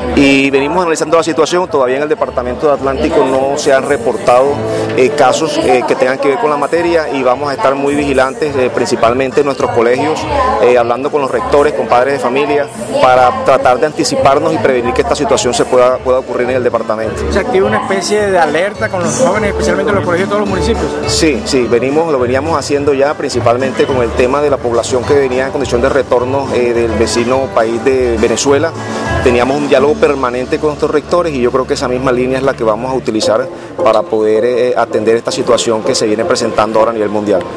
y venimos analizando la situación. Todavía en el departamento de Atlántico no se han reportado casos que tengan que ver con la materia, y vamos a estar muy vigilantes, principalmente en nuestros colegios, hablando con los rectores, con padres de familia, para tratar de anticiparnos y prevenir que esta situación se pueda ocurrir en el departamento. ¿Se activa una especie de alerta con los jóvenes, especialmente en los colegios de todos los municipios? Sí, lo veníamos haciendo ya, principalmente con el tema de la población que venía en condición de retorno del vecino país de Venezuela. Teníamos un diálogo permanente con nuestros rectores, y yo creo que esa misma línea es la que vamos a utilizar para poder atender esta situación que se viene presentando ahora a nivel mundial.